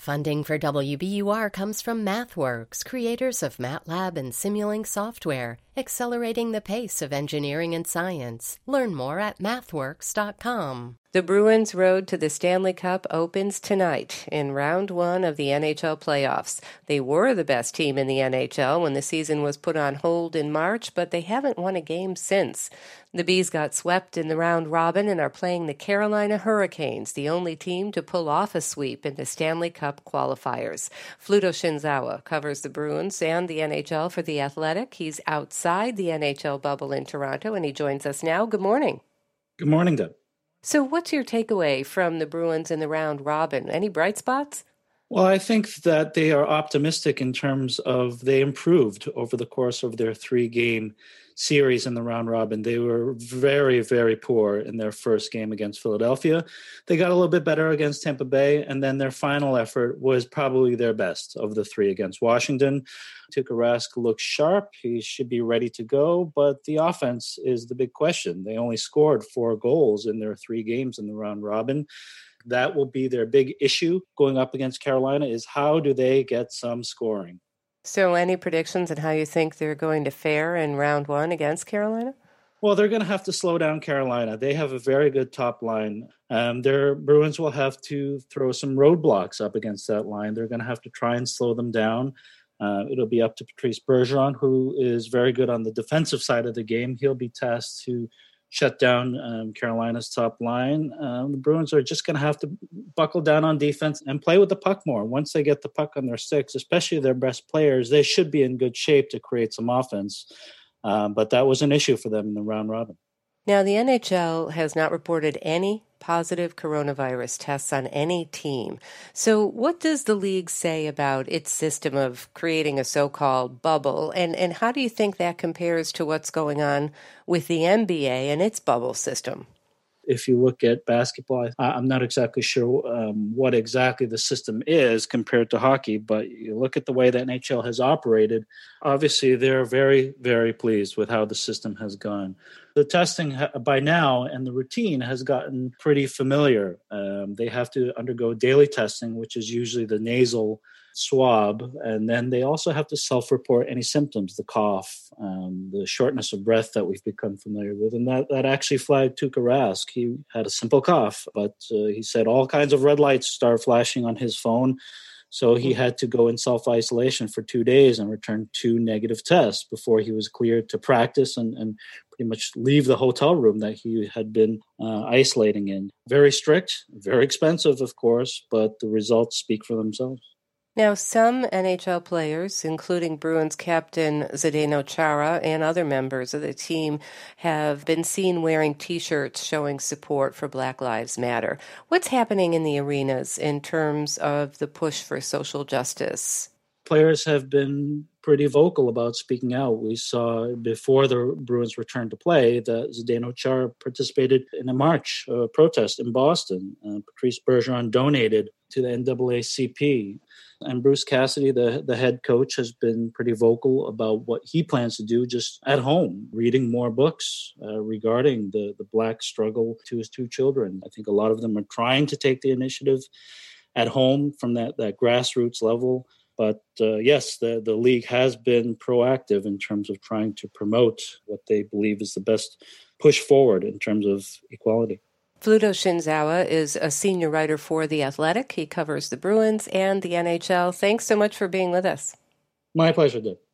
Funding for WBUR comes from MathWorks, creators of MATLAB and Simulink software, accelerating the pace of engineering and science. Learn more at mathworks.com. The Bruins' road to the Stanley Cup opens tonight in round one of the NHL playoffs. They were the best team in the NHL when the season was put on hold in March, but they haven't won a game since. The Bees got swept in the round robin and are playing the Carolina Hurricanes, the only team to pull off a sweep in the Stanley Cup qualifiers. Fluto Shinzawa covers the Bruins and the NHL for The Athletic. He's outside the NHL bubble in Toronto, and he joins us now. Good morning. Good morning, Deb. So what's your takeaway from the Bruins in the round robin? Any bright spots? Well, I think that they are optimistic in terms of they improved over the course of their 3-game series in the round robin. They were very, very poor in their first game against Philadelphia. They got a little bit better against Tampa Bay, and then their final effort was probably their best of the 3 against Washington. Tuukka Rask looks sharp. He should be ready to go, but the offense is the big question. They only scored 4 goals in their 3 games in the round robin. That will be their big issue going up against Carolina, is how do they get some scoring? So any predictions on how you think they're going to fare in round one against Carolina? Well, they're going to have to slow down Carolina. They have a very good top line. Their Bruins will have to throw some roadblocks up against that line. They're going to have to try and slow them down. It'll be up to Patrice Bergeron, who is very good on the defensive side of the game. He'll be tasked to shut down Carolina's top line. The Bruins are just going to have to buckle down on defense and play with the puck more. Once they get the puck on their sticks, especially their best players, they should be in good shape to create some offense. But that was an issue for them in the round robin. Now, the NHL has not reported any positive coronavirus tests on any team. So what does the league say about its system of creating a so-called bubble? And how do you think that compares to what's going on with the NBA and its bubble system? If you look at basketball, I'm not exactly sure what exactly the system is compared to hockey, but you look at the way that NHL has operated, obviously they're very, very pleased with how the system has gone. The testing by now and the routine has gotten pretty familiar. They have to undergo daily testing, which is usually the nasal swab, and then they also have to self-report any symptoms, the cough, the shortness of breath that we've become familiar with. And that actually flagged Tuukka Rask. He had a simple cough, but he said all kinds of red lights start flashing on his phone. So he had to go in self-isolation for 2 days and return 2 negative tests before he was cleared to practice and pretty much leave the hotel room that he had been isolating in. Very strict, very expensive, of course, but the results speak for themselves. Now, some NHL players, including Bruins captain Zdeno Chara and other members of the team, have been seen wearing T-shirts showing support for Black Lives Matter. What's happening in the arenas in terms of the push for social justice? Players have been pretty vocal about speaking out. We saw before the Bruins returned to play that Zdeno Chara participated in a march, a protest in Boston. Patrice Bergeron donated to the NAACP. And Bruce Cassidy, the head coach, has been pretty vocal about what he plans to do just at home, reading more books regarding the Black struggle to his 2 children. I think a lot of them are trying to take the initiative at home from that grassroots level. But yes, the league has been proactive in terms of trying to promote what they believe is the best push forward in terms of equality. Fluto Shinzawa is a senior writer for The Athletic. He covers the Bruins and the NHL. Thanks so much for being with us. My pleasure, Deb.